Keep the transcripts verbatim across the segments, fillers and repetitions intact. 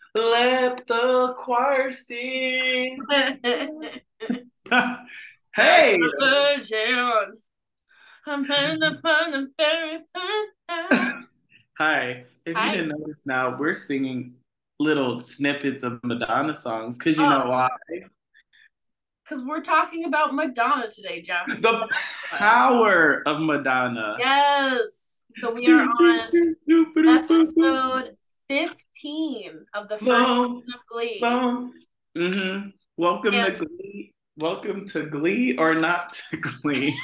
Let the choir sing. I'm Hey, a virgin. I'm in the fun and very fun. hi. If you Hi. didn't notice now, we're singing little snippets of Madonna songs because you Oh, know why? because we're talking about Madonna today, Jasper. The That's why. power of Madonna. Yes. So we are Do, do, on do, do, do, do, do. episode fifteen of the first Boom, season of Glee. boom. Mm-hmm. Welcome to And Glee. Welcome to Glee or not to Glee.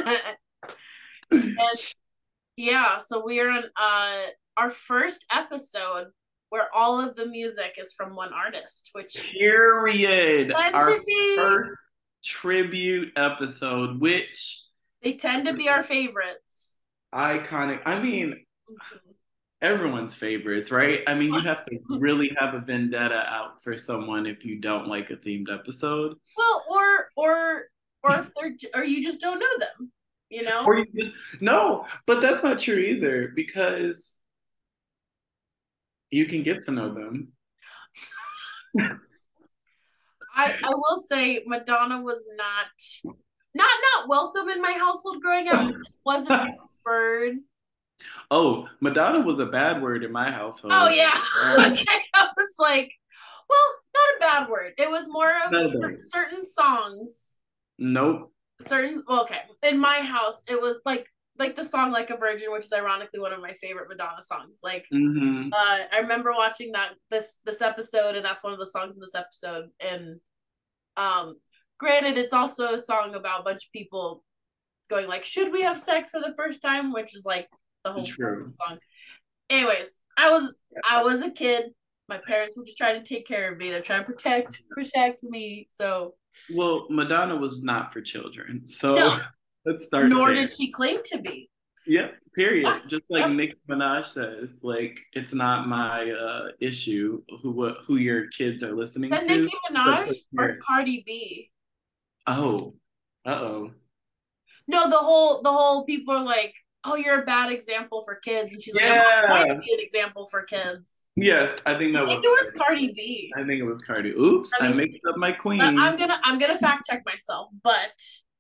and yeah, so we are on uh our first episode where all of the music is from one artist, which Period. tend Our to be first tribute episode, which they tend to be our favorites. iconic. I mean, Mhm. everyone's favorites, right? I mean, you have to really have a vendetta out for someone if you don't like a themed episode. Well, or or or if they're or you just don't know them, you know? Or you just, no, but that's not true either because you can get to know them. I I will say Madonna was not not not welcome in my household growing up, but just wasn't preferred. Oh, Madonna was a bad word in my Oh household. yeah. Um, Okay. I was like, well, not a bad word. It was more of no, cer- certain songs, nope. certain well, okay. In my house, it was like like the song Like a Virgin, which is ironically one of my favorite Madonna songs. Like Hmm. uh I remember watching that this this episode and that's one of the songs in this episode and um granted it's also a song about a bunch of people going like should we have sex for the first time, which is like the whole point of True. the song. Anyways, I was I was a kid. My parents were just trying to take care of me. They're trying to protect protect me. So Well, Madonna was not for children. So no, let's start nor there. did she claim to be. Yep, Yeah, period. Just like yep. Nicki Minaj says, like it's not my uh issue who what who your kids are listening Then to. Nicki But Minaj to or hear- Cardi B? oh, uh-oh. No, the whole the whole people are like, "Oh, you're a bad example for kids," and she's like, "I'm not trying to Yeah. be an example for kids." Yes, I think I that think was it was Cardi. Cardi B. I think it was Cardi. Oops, I I mean, mixed up my but queen. I'm gonna I'm gonna fact check myself. But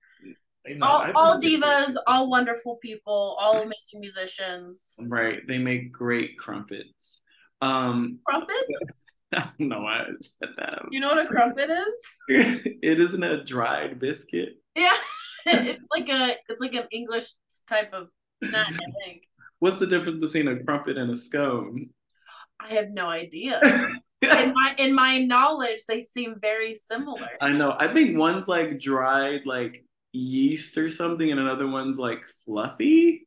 I know, all I think all it's divas, all wonderful people, all amazing musicians. right. They make great crumpets. Um, Crumpets? I don't know why I said that. You know what a crumpet is? It isn't a dried biscuit. Yeah, it's like a it's like an English type of snack. I think. What's the difference between a crumpet and a scone? I have no idea. In my in my knowledge, they seem very similar. I know. I think one's like dried like yeast or something, and another one's like fluffy.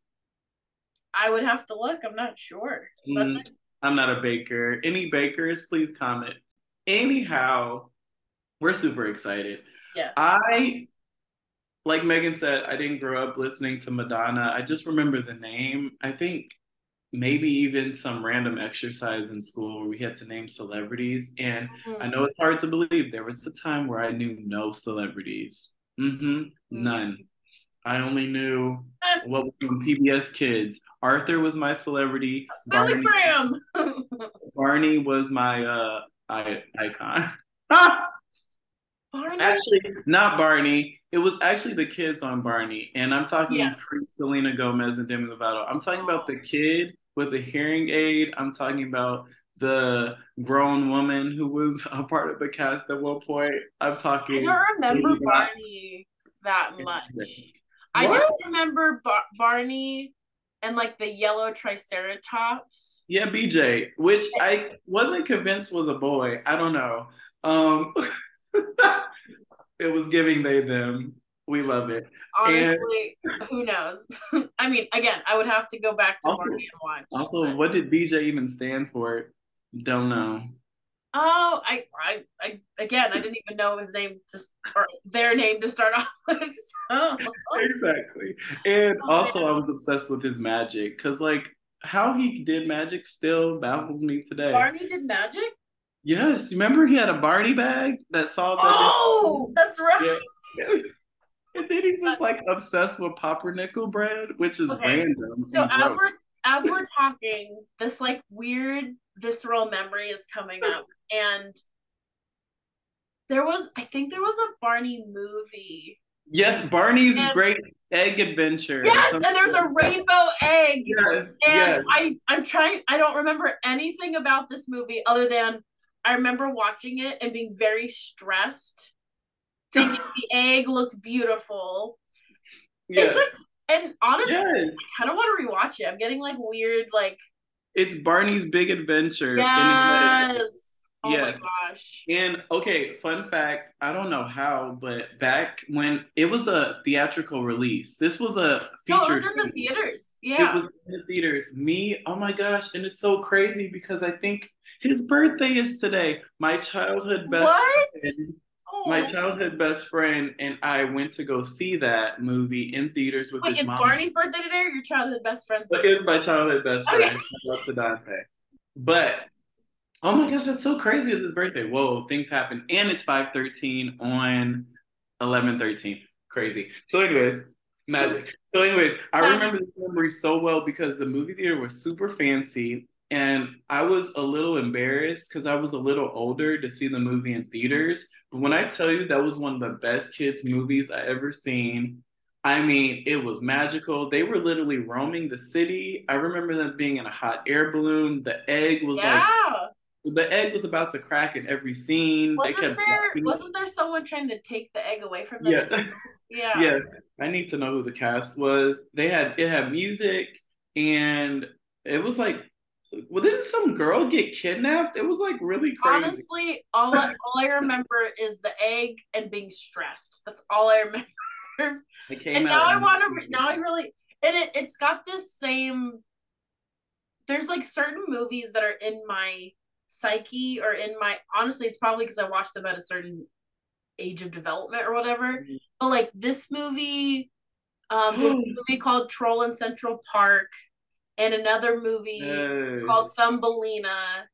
I would have to look. I'm not sure. That's Mm, I'm not a baker. Any bakers, please comment. Anyhow, we're super excited. yes. I, like Megan said, I didn't grow up listening to Madonna. I just remember the name. I think maybe even some random exercise in school where we had to name celebrities. And I Mm, know it's hard to believe there was a time where I knew no celebrities. Mm-hmm. mm. None. I only knew what was on P B S Kids. Arthur was my celebrity. Billy Barney Graham. Barney was my uh I, icon. Barney? Actually, not Barney. It was actually the kids on Barney. And I'm talking Yes. pre Selena Gomez and Demi Lovato. I'm talking about Oh, the kid with the hearing aid. I'm talking about the grown woman who was a part of the cast at one point. I'm I talking don't remember Baby Bot. Barney that much. I just What? remember Bar- Barney and like the yellow Triceratops. Yeah, B J, which I wasn't convinced was a boy. I don't know. Um, it was giving they them. We love it. And Honestly, who knows? I mean, again, I would have to go back to also, Barney and watch. also, But what did B J even stand for? Don't know. oh, I, I, I, again, I didn't even know his name to or their name to start off with. So, Exactly. And oh also, I man, was obsessed with his magic because, like, how he did magic still baffles me today. Barney did magic. Yes, remember he had a Barney bag that solved Oh, everything? that's right. Yeah. And then he was like obsessed with pumpernickel bread, which is Okay, random so and as gross. we're as we're talking, this like weird visceral memory is coming up, and there was, I think there was a Barney movie. Yes, Barney's and, Great Egg Adventure. Yes, and there's a rainbow egg. Yes, and yes. I, I'm trying, I don't remember anything about this movie other than I remember watching it and being very stressed, thinking the egg looked beautiful. Yes. It's like, and honestly, yes. I kind of want to rewatch it. I'm getting like weird, like. It's Barney's Big Adventure. Yes. Oh yes. my gosh. And okay, fun fact, I don't know how, but back when it was a theatrical release, this was a feature. No, it was in the theaters. Yeah. It was in the theaters. Me, oh my gosh, and it's so crazy because I think his birthday is today. My childhood best what? friend, my childhood best friend and I went to go see that movie in theaters with Wait, his mom. Wait, is Barney's birthday today or your childhood best friend's birthday? It was my childhood best friend. Okay. Shout out to Dante. But oh my gosh, that's so crazy. It's his birthday. Whoa, things happen. And it's five thirteen on eleven thirteen. Crazy. So anyways, magic. So anyways, I remember this memory so well because the movie theater was super fancy. And I was a little embarrassed because I was a little older to see the movie in theaters. But when I tell you that was one of the best kids' movies I ever seen, I mean, it was magical. They were literally roaming the city. I remember them being in a hot air balloon. The egg was yeah. like, the egg was about to crack in every scene. Wasn't they kept there wasn't there someone trying to take the egg away from them? Yeah. yeah. Yes. I need to know who the cast was. They had it had music and it was like, well, didn't some girl get kidnapped? It was like really crazy. Honestly, all I, all I remember is the egg and being stressed. That's all I remember. It came and out now I want to. Now I really and it it's got this same. There's like certain movies that are in my psyche or in my. Honestly, it's probably because I watched them at a certain age of development or whatever. Mm-hmm. But like this movie, um, there's a movie called Troll in Central Park. And another movie yes. called Thumbelina.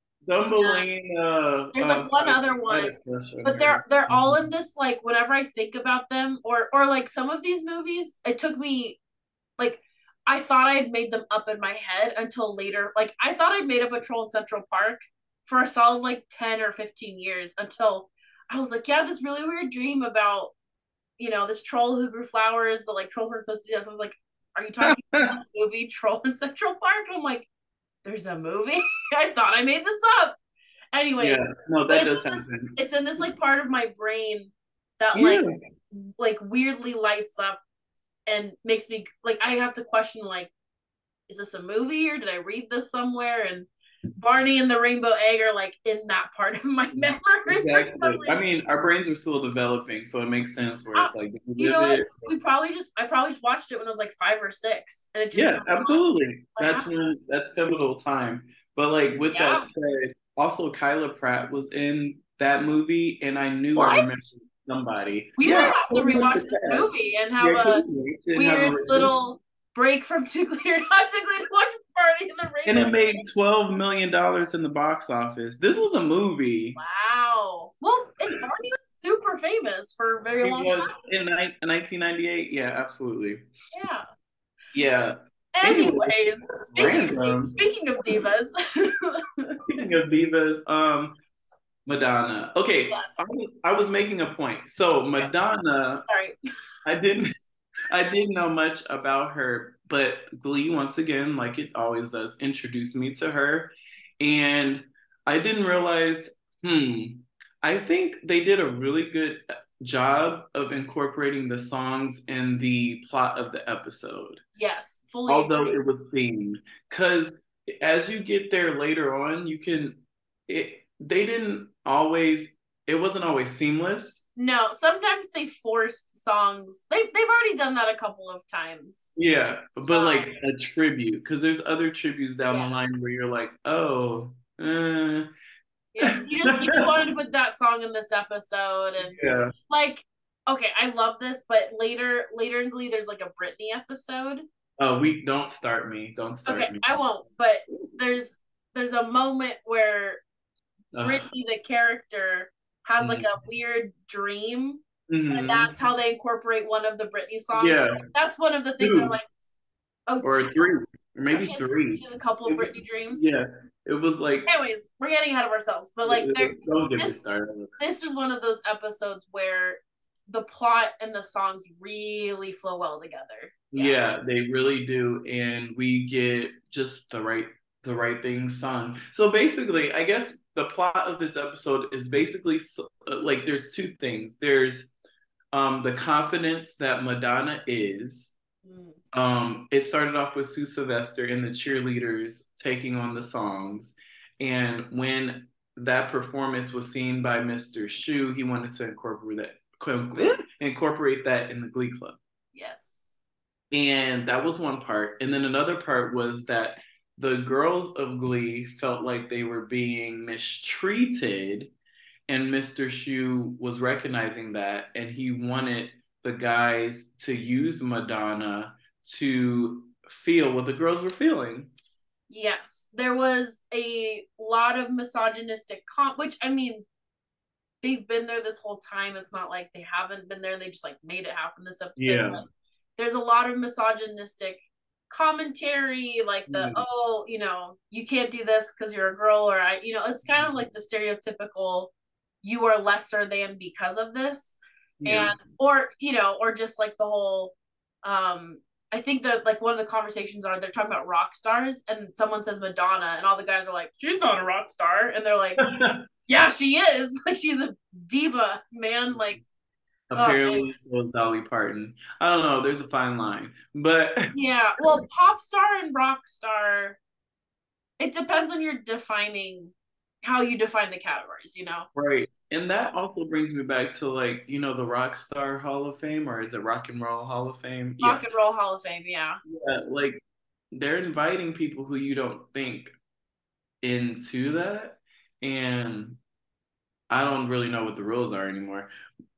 Thumbelina. Uh, there's like uh, one I, other one, but they're they're all in this like whenever I think about them, or or like some of these movies, it took me like I thought I had made them up in my head until later. Like I thought I'd made up a Troll in Central Park for a solid like ten or fifteen years until I was like, yeah, this really weird dream about you know this troll who grew flowers, but like trolls weren't supposed to do that. So I was like. Are you talking about the movie Troll in Central Park? And I'm like, there's a movie? I thought I made this up. Anyways, yeah, no, that does it's happen. This, it's in this like part of my brain that yeah. like like weirdly lights up and makes me like I have to question like, is this a movie or did I read this somewhere? And Barney and the Rainbow Egg are like in that part of my memory. Exactly. I mean, our brains are still developing, so it makes sense where it's like you know what? We probably just I probably just watched it when I was like five or six, and it just yeah, absolutely. That's when that's pivotal time. But like with yeah. that said, also Kyla Pratt was in that movie, and I knew what? I remember somebody. We yeah, might have to rewatch this that. movie and have yeah, a weird have a little. break from Too Clear Not Too Clear to watch Barney and the Rainbow. And it made twelve million dollars in the box office. This was a movie. Wow. Well, and Barney was super famous for a very he long was time. In nineteen ninety-eight, yeah, absolutely. Yeah. Yeah. Anyways, speaking, speaking of divas. speaking of divas, um, Madonna. Okay, yes. I, was, I was making a point. So Madonna, sorry, I didn't. I didn't know much about her, but Glee, once again, like it always does, introduced me to her. And I didn't realize, hmm, I think they did a really good job of incorporating the songs in the plot of the episode. Yes, fully Although agree. It was themed. Because as you get there later on, you can, it, they didn't always, it wasn't always seamless. No, sometimes they forced songs. They they've already done that a couple of times. Yeah, but um, like a tribute, because there's other tributes down yes. the line where you're like, oh, uh. yeah, you just you just wanted to put that song in this episode, and yeah, like, okay, I love this, but later later in Glee, there's like a Britney episode. Oh, we don't start me, don't start okay, me. I won't. But there's there's a moment where uh. Britney, the character. Has like a weird dream, mm-hmm. and that's how they incorporate one of the Britney songs. Yeah, that's one of the things. Are like, oh, or two. three, or maybe she's, three. She's a couple of Britney dreams. Yeah, It was like, Anyways, we're getting ahead of ourselves, but like there, don't get me this started. this is one of those episodes where the plot and the songs really flow well together. Yeah. yeah, they really do, and we get just the right the right things sung. So basically, I guess the plot of this episode is basically like there's two things. There's um the confidence that Madonna is. Mm. Um, it started off with Sue Sylvester and the cheerleaders taking on the songs, and when that performance was seen by Mister Schue, he wanted to incorporate that incorporate that in the Glee Club. Yes. And that was one part. And then another part was that the girls of Glee felt like they were being mistreated, and Mister Schue was recognizing that, and he wanted the guys to use Madonna to feel what the girls were feeling. Yes, there was a lot of misogynistic comp, which I mean, they've been there this whole time. It's not like they haven't been there. They just like made it happen this episode. Yeah. But there's a lot of misogynistic commentary, like the mm. oh, you know, you can't do this because you're a girl, or I, you know, it's kind of like the stereotypical you are lesser than because of this, yeah. and or you know, or just like the whole um I think that like one of the conversations are they're talking about rock stars and someone says Madonna and all the guys are like, she's not a rock star, and they're like, yeah, she is. Like she's a diva, man. Like apparently oh, it was Dolly Parton. I don't know. There's a fine line, but yeah. Well, pop star and rock star, it depends on your defining how you define the categories, you know. Right. And that also brings me back to like, you know, the Rock Star Hall of Fame, or is it Rock and Roll Hall of Fame? Rock yes. and Roll Hall of Fame, yeah. Yeah, like they're inviting people who you don't think into that. And I don't really know what the rules are anymore.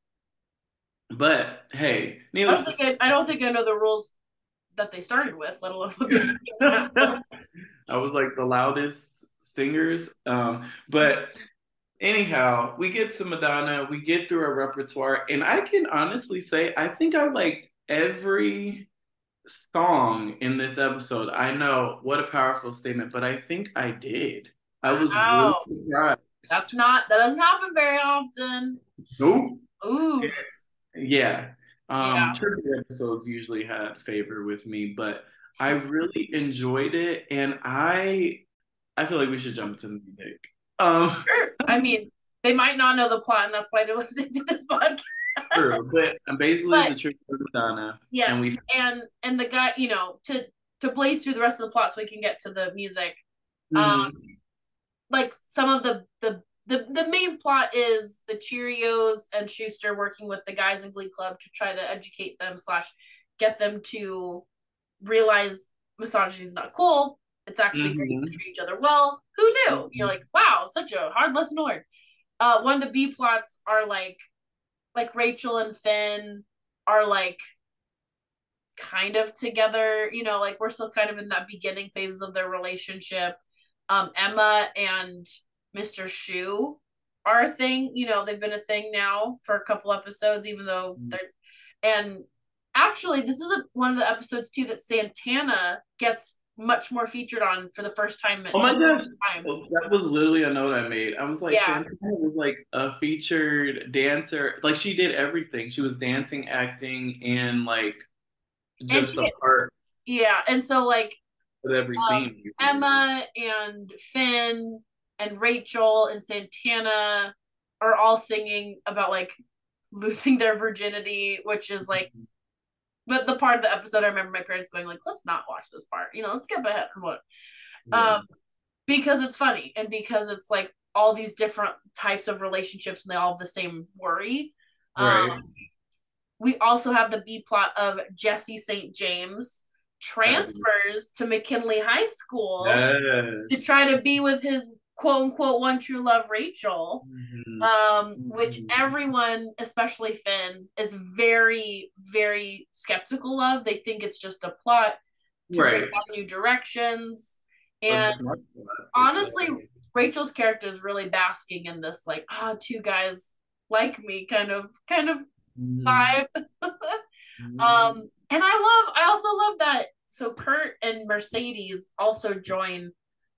But hey, needless I don't, think I, I don't think I know the rules that they started with, let alone what they're doing now. I was like the loudest singers. Um, but anyhow, we get to Madonna, we get through our repertoire, and I can honestly say I think I liked every song in this episode. I know, what a powerful statement, but I think I did. I was wow. really surprised. That's not that doesn't happen very often. Nope. Ooh. Yeah. Um yeah. Trivia episodes usually had favor with me, but I really enjoyed it, and I I feel like we should jump to the music. Um, sure. I mean, they might not know the plot, and that's why they're listening to this podcast. True, but basically, but, it's a trick for Madonna. Yes, and, we... and and the guy, you know, to to blaze through the rest of the plot, so we can get to the music. Mm-hmm. Um, like some of the the the the main plot is the Cheerios and Schuester working with the guys in Glee Club to try to educate them slash get them to realize misogyny is not cool. It's actually mm-hmm. great to treat each other well. Who knew? Mm-hmm. You're like, wow, such a hard lesson to learn. Uh, one of the B plots are like, like Rachel and Finn are like kind of together. You know, like we're still kind of in that beginning phases of their relationship. Um, Emma and Mister Schue are a thing. You know, they've been a thing now for a couple episodes, even though mm-hmm. they're and actually this is a, one of the episodes too that Santana gets much more featured on for the first time. Oh my gosh, that was literally a note I made. I was like, yeah. Santana was like a featured dancer. Like she did everything. She was dancing, acting, and like just a part. Yeah, and so like with every um, scene, Emma and Finn and Rachel and Santana are all singing about like losing their virginity, which is like. Mm-hmm. But the part of the episode, I remember my parents going like, "Let's not watch this part. You know, let's skip ahead from what." Yeah. Um, because it's funny and because it's like all these different types of relationships and they all have the same worry. Right. Um, we also have the B plot of Jesse Saint James transfers to McKinley High School yes. to try to be with his quote unquote one true love, Rachel, mm-hmm. um, mm-hmm. which everyone, especially Finn, is very, very skeptical of. They think it's just a plot to right. go new directions. And honestly, sure. Rachel's character is really basking in this, like, ah, oh, two guys like me kind of kind of mm-hmm. vibe. mm-hmm. Um, and I love, I also love that. So Kurt and Mercedes also join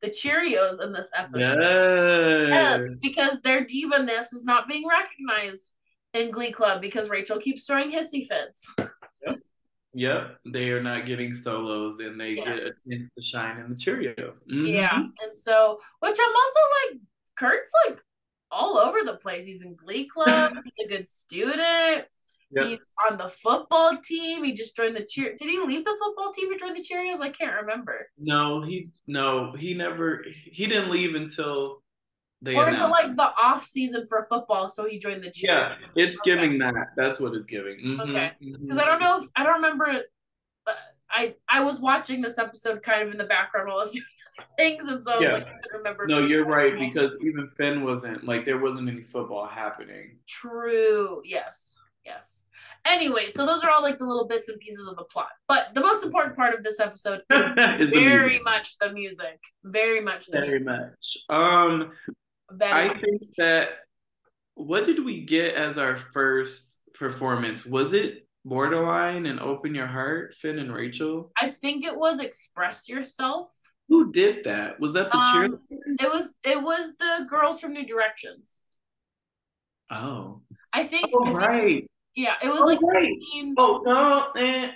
the Cheerios in this episode. Yes. Yes, because their diva-ness is not being recognized in Glee Club because Rachel keeps throwing hissy fits. Yep. Yep. They are not getting solos and they Yes. get a chance to shine in the Cheerios. Mm-hmm. Yeah. And so, which I'm also like, Kurt's like all over the place. He's in Glee Club. He's a good student. Yep. He's on the football team. He just joined the cheer. Did he leave the football team to join the Cheerios? I can't remember. No, he no, he never. He didn't leave until they. Or is it like the off season for football? So he joined the Cheerios. Yeah, it's okay. giving that. That's what it's giving. Mm-hmm. Okay, because mm-hmm. I don't know if I don't remember. I I was watching this episode kind of in the background while I was doing other things, and so I was yeah. like, I couldn't remember. No, you're right because even Finn wasn't like there wasn't any football happening. True. Yes. Yes. Anyway, so those are all like the little bits and pieces of the plot. But the most important part of this episode is, is very the much the music. Very much the Very music. much. Um very I much. think that what did we get as our first performance? Was it Borderline and Open Your Heart, Finn and Rachel? I think it was Express Yourself. Who did that? Was that the um, cheerleader? It was it was the girls from New Directions. Oh. I think Oh, I think, right. Yeah, it was oh, like right. Oh no,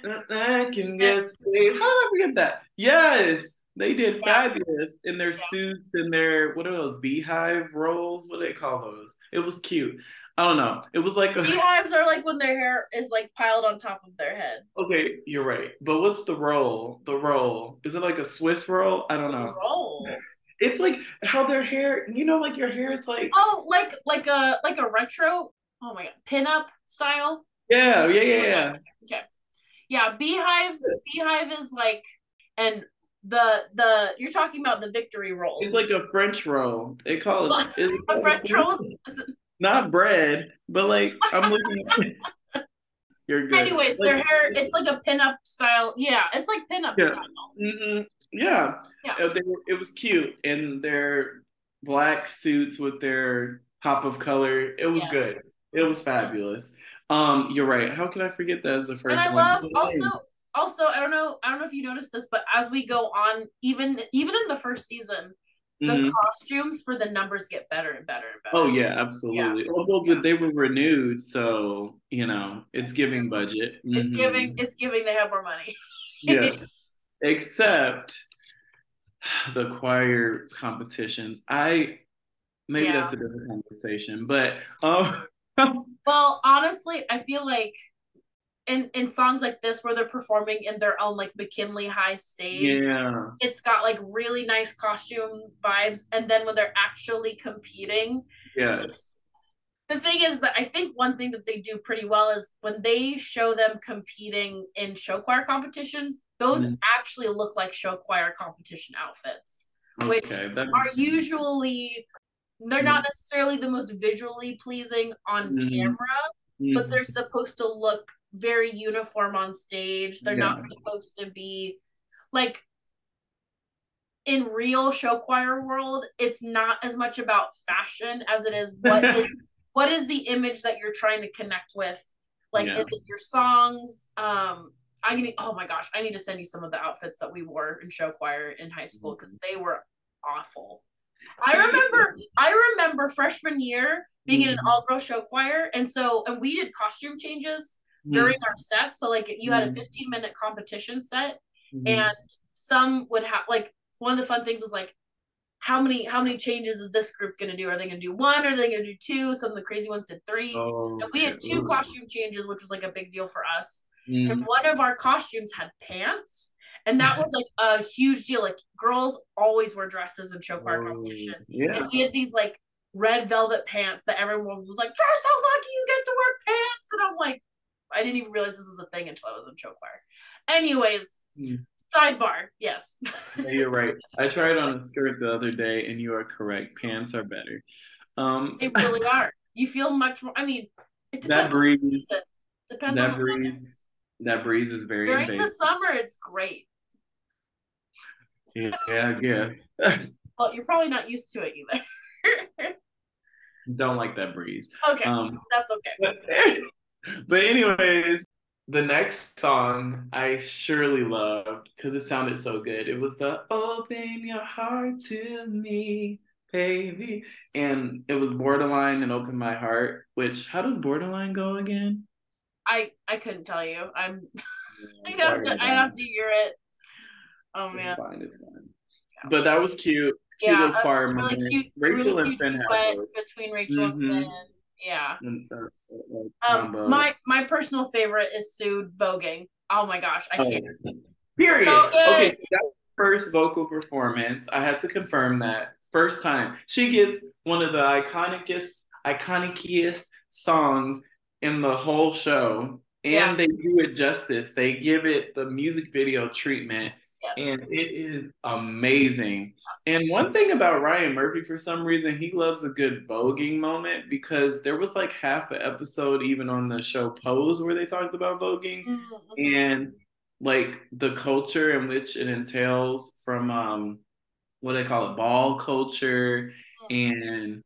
I can guess. How did I forget that? Yes, they did yeah. fabulous in their yeah. suits and their what are those beehive rolls? What do they call those? It was cute. I don't know. It was like a beehives are like when their hair is like piled on top of their head. Okay, you're right. But what's the roll? The roll is it like a Swiss roll? I don't know. Roll. It's like how their hair. You know, like your hair is like oh, like like a like a retro. Oh my god, pinup style. Yeah, yeah, yeah, yeah. Okay, yeah. Beehive, beehive is like, and the the you're talking about the victory rolls. It's like a French roll. They call it it's a French roll. Not bread, but like I'm looking. You're good. Anyways, like, their hair, it's like a pinup style. Yeah, it's like pinup yeah. style. Mm-hmm. Yeah, yeah. They were, it was cute, and their black suits with their pop of color. It was yes. good. It was fabulous. Um, you're right. How can I forget that as the first and I one? love also also I don't know I don't know if you noticed this, but as we go on, even even in the first season, the mm-hmm. costumes for the numbers get better and better and better. Oh yeah, absolutely. Yeah. Although yeah. they were renewed, so you know it's giving budget. Mm-hmm. It's giving. It's giving. They have more money. Yeah, except the choir competitions. I maybe yeah. that's a different conversation, but um. Well, honestly, I feel like in in songs like this where they're performing in their own like McKinley High stage, yeah, it's got like really nice costume vibes, and then when they're actually competing, yes. The thing is that I think one thing that they do pretty well is when they show them competing in show choir competitions, those mm. actually look like show choir competition outfits, okay, which that are usually. They're not necessarily the most visually pleasing on mm. camera, mm. but they're supposed to look very uniform on stage. They're yeah. not supposed to be like in real show choir world. It's not as much about fashion as it is what is what is the image that you're trying to connect with. Like, yeah. is it your songs? Um, I need. Oh my gosh, I need to send you some of the outfits that we wore in show choir in high school because mm. they were awful. I remember I remember freshman year being mm-hmm. in an all-girl show choir, and so and we did costume changes mm-hmm. during our set. So like you mm-hmm. had a fifteen minute competition set, mm-hmm. and some would have like one of the fun things was like how many how many changes is this group gonna do? Are they gonna do one? Or are they gonna do two? Some of the crazy ones did three. Oh, and we had two ooh. costume changes, which was like a big deal for us. Mm-hmm. And one of our costumes had pants. And that was like a huge deal. Like girls always wear dresses in show choir competition. Yeah. And we had these like red velvet pants that everyone was like, "You're so lucky you get to wear pants." And I'm like, I didn't even realize this was a thing until I was in show choir. Anyways, mm. sidebar, yes. Yeah, you're right. I tried on a skirt the other day, and you are correct. Pants are better. Um, they really are. You feel much more. I mean, it depends that breeze. On the season. Depends that on the breeze. season. That breeze is very during invasive. the summer. It's great. Yeah, I guess. Well, you're probably not used to it either. Don't like that breeze. Okay, um, that's okay. But, but anyways, the next song I surely loved because it sounded so good. It was the Open Your Heart to Me, baby. And it was Borderline and Open My Heart, which, how does Borderline go again? I I couldn't tell you. I'm I Yeah, have sorry, to I have Madonna. to hear it. Oh It's man. fine, it's fine. But that was cute. Cute Yeah, little a choir really moment. cute a really Rachel and cute Finn had duet those. between Rachel and Mm-hmm. Finn. Yeah. And, uh, uh, Um combo. my my personal favorite is Sue voguing. Oh my gosh, I Oh, can't. So period. Okay, good. so that was her first vocal performance. I had to confirm that. First time. She gets one of the iconicest, iconiciest songs in the whole show. Yeah. And they do it justice. They give it the music video treatment. And Yes. it is amazing. And one thing about Ryan Murphy, for some reason, he loves a good voguing moment because there was like half an episode, even on the show Pose, where they talked about voguing. Mm-hmm. And like the culture in which it entails from um what do they call it, ball culture, and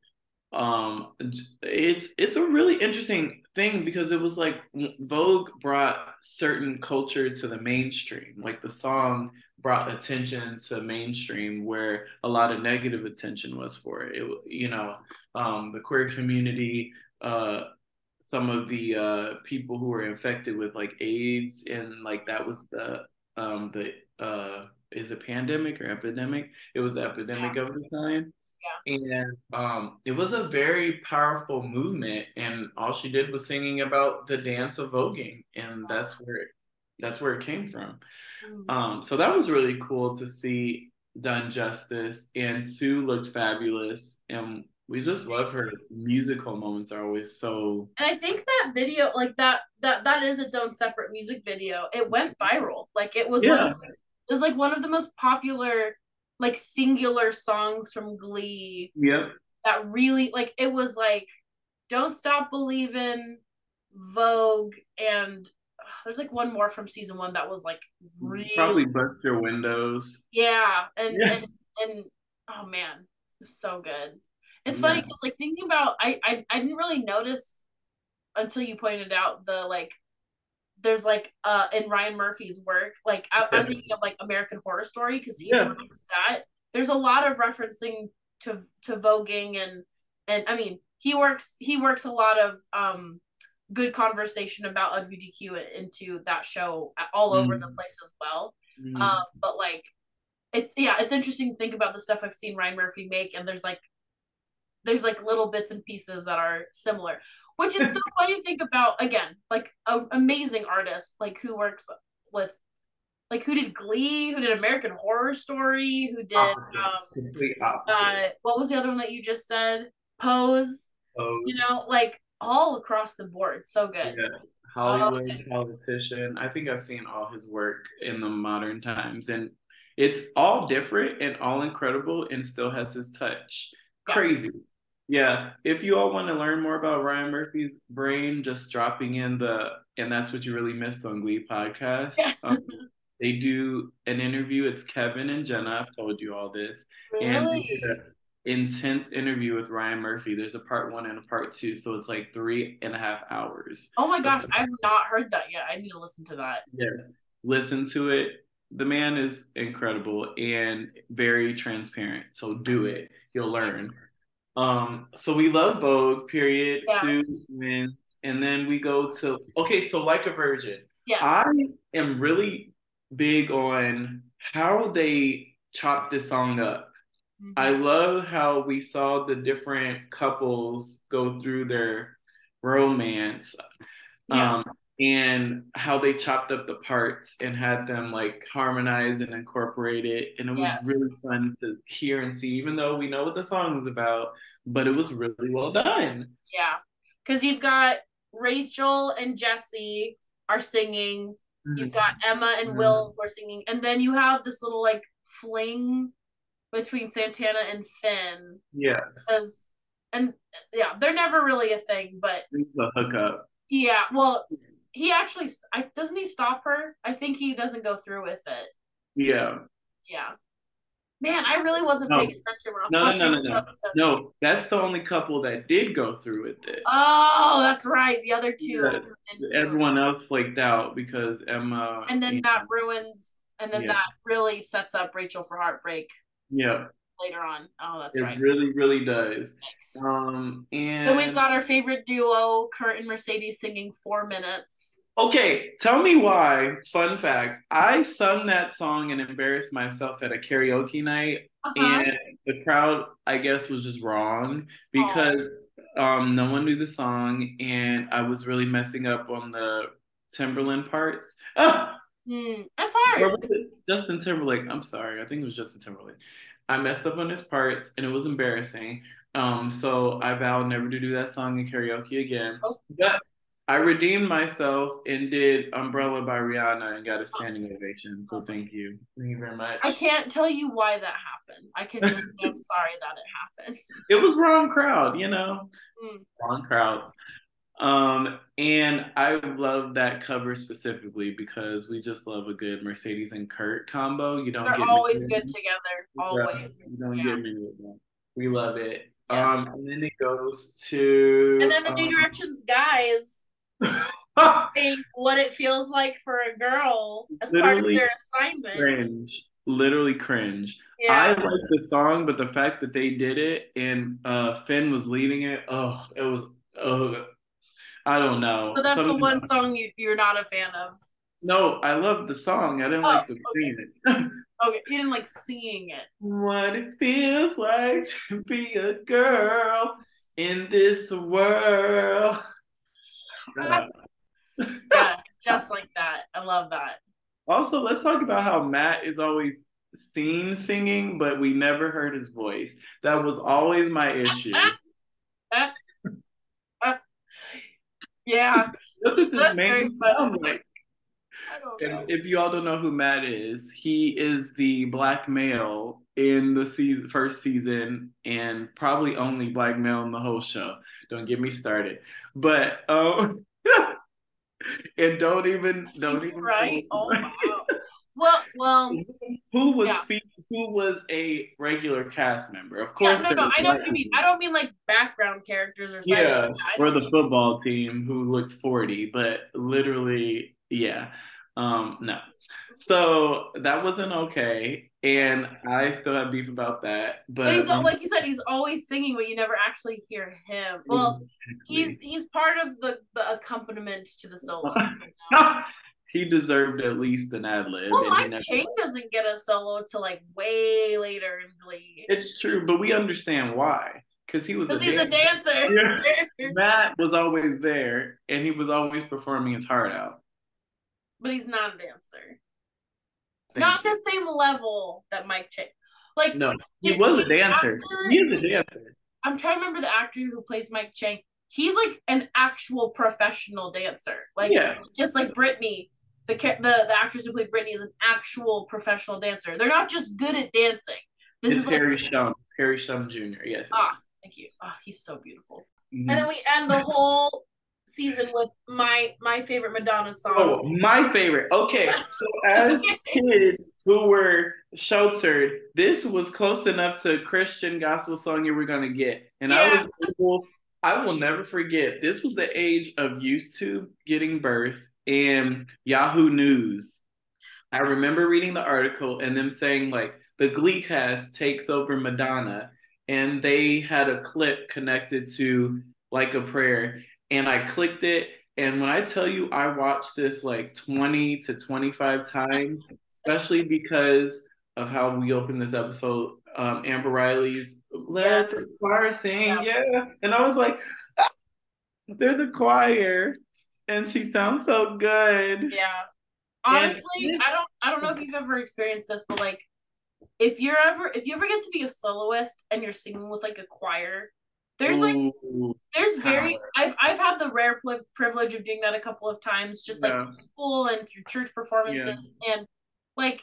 um it's it's a really interesting thing because it was like Vogue brought certain culture to the mainstream. Like the song brought attention to mainstream where a lot of negative attention was for it, it you know, um the queer community, uh some of the uh, people who were infected with like AIDS, and like that was the um, the uh, is it pandemic or epidemic? It was the Yeah. epidemic of the time, Yeah. and um, it was a very powerful movement. And all she did was singing about the dance of voguing, and that's where it, that's where it came from. Mm. Um, so that was really cool to see done justice. And Sue looked fabulous, and we just love her musical moments are always so. And I think that video, like that, that that is its own separate music video. It went viral. Like it was one of Yeah. the, it was like one of the most popular, like singular songs from Glee. Yep. That really, like, it was like, "Don't Stop Believing," Vogue, and uh, there's like one more from season one that was like really, Probably bust your windows. yeah, and Yeah. and and oh man, it's so good. It's funny Yeah. because like thinking about, I, I I didn't really notice until you pointed out the like there's like uh in Ryan Murphy's work, like I, I'm thinking of like American Horror Story because he Yeah. directs that. There's a lot of referencing to to voguing, and and I mean he works he works a lot of um good conversation about L G B T Q into that show all over the Mm-hmm. place as well. Um, Mm-hmm. but like it's yeah, it's interesting to think about the stuff I've seen Ryan Murphy make, and there's like there's like little bits and pieces that are similar, which it's so funny to think about. Again, like an amazing artist like who works with, like who did Glee, who did American Horror Story, who did Opposite. um Complete uh opposite. what was the other one that you just said, Pose, you Pose. know, like all across the board. So good. Yeah. So Hollywood politician. I think I've seen all his work in the modern times, and it's all different and all incredible and still has his touch. yeah. Crazy. Yeah. If you all want to learn more about Ryan Murphy's brain, just dropping in the and that's what you really missed on Glee podcast. Yeah. Um, they do an interview. It's Kevin and Jenna. I've told you all this, and they did Really? an intense interview with Ryan Murphy. There's a part one and a part two, so it's like three and a half hours. Oh my Of, gosh, I've not heard that yet. I need to listen to that. yes, listen to it. The man is incredible and very transparent. So do it. You'll Nice. learn. Um, so we love Vogue, period. Sue Yes. wins. And then we go to okay, so Like a Virgin. I Yes. am really big on how they chop this song up. I Mm-hmm. love how we saw the different couples go through their romance, Yeah. um, and how they chopped up the parts and had them like harmonize and incorporate it. And it was really Yes. fun to hear and see, even though we know what the song is about, but it was really well done. Yeah. Because you've got Rachel and Jesse are singing. You've got Emma and Will who are singing. And then you have this little like fling between Santana and Finn. Yes, Because, and yeah, they're never really a thing, but it's a hookup. yeah, well, he actually, I, doesn't he stop her? I think he doesn't go through with it. Yeah, Yeah. Man, I really wasn't No, paying attention when I was no, no, no, watching no, this no. episode. No, that's the only couple that did go through with it. Oh, that's right. The other two Yeah, didn't do it. everyone else flaked out because Emma, And then you that know, ruins, and then yeah, that really sets up Rachel for heartbreak yeah, later on. Oh, that's it right. really, really does. Thanks. Um, Then we've and got our favorite duo, Kurt and Mercedes, singing Four Minutes. okay, tell me why. Fun fact: I sung that song and embarrassed myself at a karaoke night, Uh-huh. and the crowd, I guess, was just wrong Oh, because um, no one knew the song, and I was really messing up on the Timberland parts. Ah, mm, that's or hard. was it Justin Timberlake? I'm sorry, I think it was Justin Timberlake. I messed up on his parts, and it was embarrassing. Um, so I vowed never to do that song in karaoke again. Oh, But I redeemed myself and did Umbrella by Rihanna and got a standing ovation. So lovely. thank you. Thank you very I much. can't tell you why that happened. I can just say I'm sorry that it happened. It was wrong crowd, you know, Mm, wrong lovely. crowd. Um, and I love that cover specifically because we just love a good Mercedes and Kurt combo. You don't They're get me. always good together. Yeah, Always. you don't Yeah. get me with that. We love it. Yes. Um, and then it goes And to then the New um, Directions guys saying what it feels like for a girl as part of literally their assignment. cringe. Literally cringe. I Yeah. like the song, but the fact that they did it and uh, Finn was leading it, oh, it was, oh, I don't So know. that's the Something. one song you, you're not a fan of. No, I love the song. I didn't Oh, like the okay. singing it. Okay. You didn't like singing it. What it feels like to be a girl in this world. Uh, Yes, just like that. I love that. Also, let's talk about how Matt is always seen singing, but we never heard his voice. That was always my issue. Yeah, What did this that's very man funny. sound like? I don't And know. if you all don't know who Matt is, he is the black male in the season, first season, and probably only black male in the whole show. Don't get me started. But um, and don't even You don't even right? Oh wow. Well, well, who was yeah. fe- who was a regular cast member. Of Yeah, course, no, there no, were I know black what you mean. people. I don't mean like background characters or side characters. Yeah, Yeah, I know or what the you football team who looked forty, but literally, yeah, um, no. So that wasn't okay, and I still have beef about that. But he's But like you said, he's always singing, but you never actually hear him. Well, he's exactly, he's part of the the accompaniment to the solos. You know? he deserved at least an ad lib, Well, and he Mike never. Chang doesn't get a solo till like way later in Glee It's true, but we understand why, because he was a because he's a dancer. dancer. Yeah. Matt was always there, and he was always performing his heart out. But he's not a dancer. Not Thank you. the same level that Mike Chang. Like No, he the, was the a dancer. actor, He is a the, dancer. I'm trying to remember the actor who plays Mike Chang. He's like an actual professional dancer. Like Yeah, just like Brittany, the the the actress who played Brittany is an actual professional dancer. They're not just good at dancing. This it's is like Harry Shum, Harry Shum Junior Yes, it ah, is. thank you. Ah, he's so beautiful. And then Mm-hmm. we end the whole season with my my favorite Madonna song. Oh, my favorite. Okay, so as kids who were sheltered, this was close enough to a Christian gospel song you were gonna get, and I Yeah. was able. I will never forget. This was the age of YouTube getting birth and Yahoo News. I remember reading the article and them saying like the Glee cast takes over Madonna, and they had a clip connected to like a prayer, and I clicked it. And when I tell you, I watched this like twenty to twenty-five times, especially because of how we opened this episode. Um, Amber Riley's "Let the Yes. Choir Yeah. Sing," yeah, and I was like, ah, "There's a choir, and she sounds so good." Yeah. And Honestly, I don't I don't know if you've ever experienced this, but like if you're ever if you ever get to be a soloist and you're singing with like a choir, there's like ooh, there's very power. I've I've had the rare privilege of doing that a couple of times, just like Yeah, through school and through church yeah. performances, and like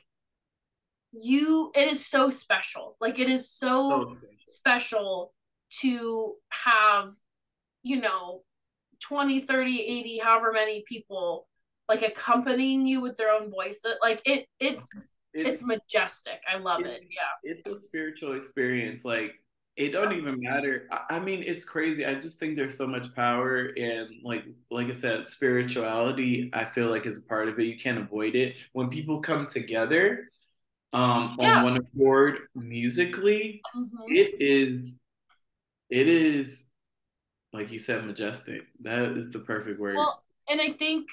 you it is so special. Like it is so So special to have, you know, twenty, thirty, eighty, however many people like accompanying you with their own voices. Like it it's it's, it's majestic. I love it. Yeah. It's a spiritual experience. Like, it don't even matter. I, I mean, it's crazy. I just think there's so much power in, like like I said, spirituality, I feel like, is a part of it. You can't avoid it. When people come together um on Yeah. one accord musically, Mm-hmm. it is it is like you said, majestic. That is the perfect word. Well, and I think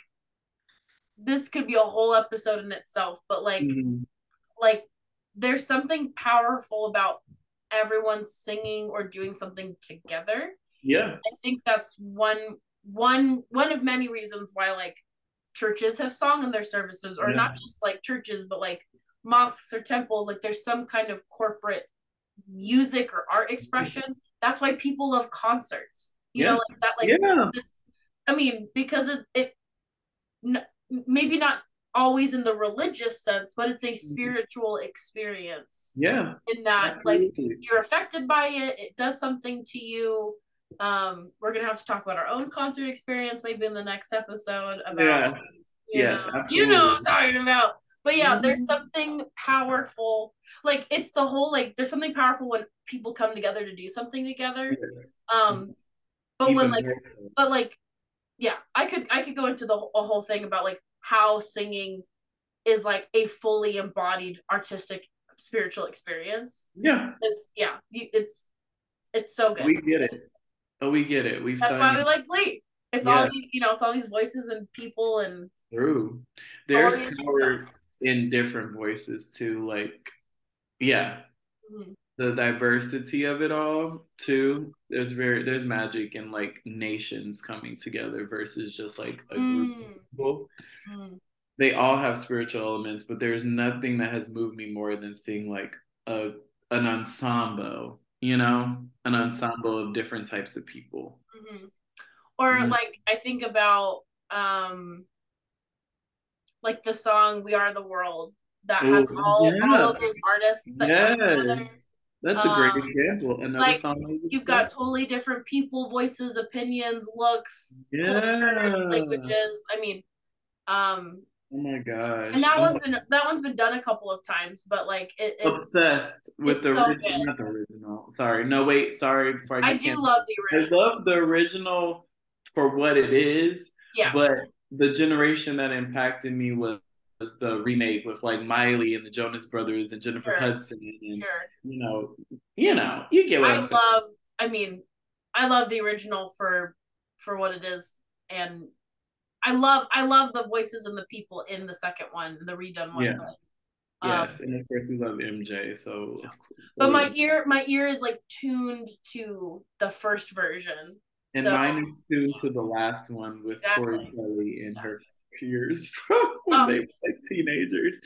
this could be a whole episode in itself, but like Mhm. like there's something powerful about everyone singing or doing something together. Yeah. I think that's one one one of many reasons why like churches have song in their services, or Yeah. not just like churches, but like mosques or temples. Like there's some kind of corporate music or art expression. That's why people love concerts. You Yeah. know, like that. Like, Yeah. this, I mean, because it, it n- maybe not always in the religious sense, but it's a spiritual experience. Yeah. In that, Absolutely. like, you're affected by it, it does something to you. Um, we're gonna have to talk about our own concert experience maybe in the next episode about, Yes. you Yes, know, absolutely. you know what I'm talking about. But yeah, Mhm. there's something powerful. Like it's the whole like there's something powerful when people come together to do something together. Yes. Um, but Even when like, more so. but like, yeah, I could I could go into the a whole thing about like how singing is like a fully embodied artistic spiritual experience. Yeah. It's, yeah, it's it's so good. We get it. Oh, we get it. We've That's why we like Glee. It's all Yeah. these, you know, it's all these voices and people and True. There's stories. power in different voices too. Like, yeah, Mhm. the diversity of it all too. There's very there's magic in like nations coming together versus just like a group of Mm. people. Mm. They all have spiritual elements, but there's nothing that has moved me more than seeing like a an ensemble, you know, an Mhm. ensemble of different types of people. Mhm. Or Mhm. like I think about um like the song "We Are the World" that has Oh, all all yeah. of those artists that come together. Yes. That's a great Um, example. Another like song we you've got discussed. totally different people, voices, opinions, looks, culture, Yeah. languages. I mean, um, Oh my gosh. and that Oh one's my- been that one's been done a couple of times, but like it, it's Obsessed with it's the so original, good. not the original. Sorry. No, wait. Sorry. Before I I get do canceled. love the I original. love the original for what it is, Yeah. but the generation that impacted me was, was the remake with like Miley and the Jonas Brothers and Jennifer Sure. Hudson and Sure. you know, you know, you get what I I'm saying. love. I mean, I love the original for for what it is, and I love I love the voices and the people in the second one, the redone one. Yeah. But, um, Yes, and of course we love M J, so of course. but my ear my ear is like tuned to the first version. And so, mine is tuned to the last one with Exactly. Tori Kelly and her peers when Oh. they were like teenagers.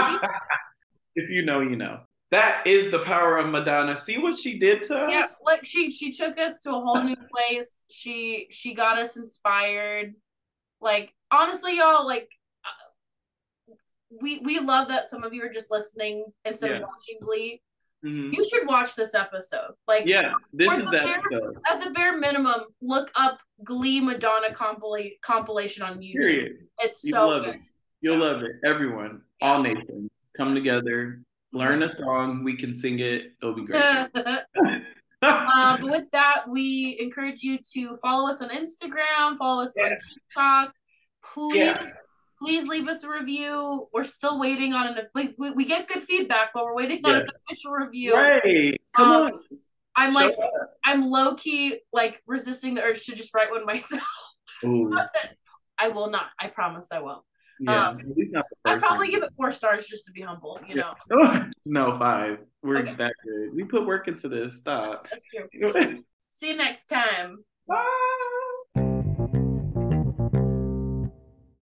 If you know, you know. That is the power of Madonna. See what she did to us? Yeah, like she she took us to a whole new place. She she got us inspired. Like honestly, y'all, like uh, we we love that some of you are just listening instead Yeah. of watching Glee. Mhm. You should watch this episode. Like, Yeah, this or is the that bare- episode. at the bare minimum, look up Glee Madonna compila- compilation on YouTube. Period. It's You so love good. it. You'll Yeah. love it. Everyone, Yeah. all nations, come together, learn a song. We can sing it. It'll be great. Um, but with that, we encourage you to follow us on Instagram, follow us on Yeah. TikTok. Please, Yeah. please leave us a review. We're still waiting on an we, we, we get good feedback, but we're waiting on an Yes. official review. Right. Come Um, on. I'm Show like, up. I'm low key like resisting the urge to just write one myself. Ooh. I will not. I promise I won't. Yeah. Um, at least not the I'd first probably one. give it four stars just to be humble, you Yeah. know. No, five. We're Okay. that good. We put work into this. Stop. That's true. See you next time. Bye.